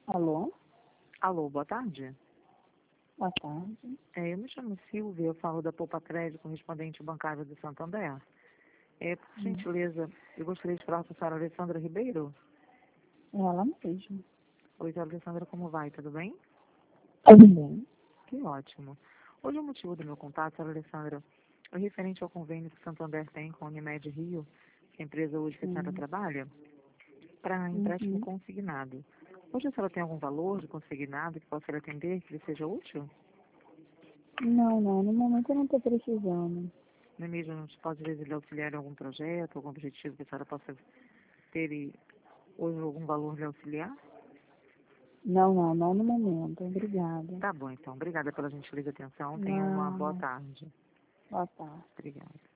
Alô? Alô, boa tarde. Boa tarde. Eu me chamo Silvia, eu falo da Poupa Crédito, correspondente bancário do Santander. Por gentileza, eu gostaria de falar com a senhora Alessandra Ribeiro. É ela mesma. Oi, Alessandra, como vai? Tudo bem? Tudo bem? Que ótimo. Hoje o motivo do meu contato, senhora Alessandra, é referente ao convênio que o Santander tem com a Unimed Rio, que é a empresa hoje que a senhora trabalha, para empréstimo Uhum. consignado. Hoje a senhora tem algum valor de consignado que possa lhe atender, que lhe seja útil? Não, no momento eu não estou precisando. Não é mesmo? Não se pode, às vezes, lhe auxiliar em algum projeto, algum objetivo que a senhora possa ter e hoje algum valor lhe auxiliar? Não no momento. Obrigada. Tá bom, então. Obrigada pela gentileza e atenção. Tenha uma boa Não, tarde. boa tarde. Obrigada.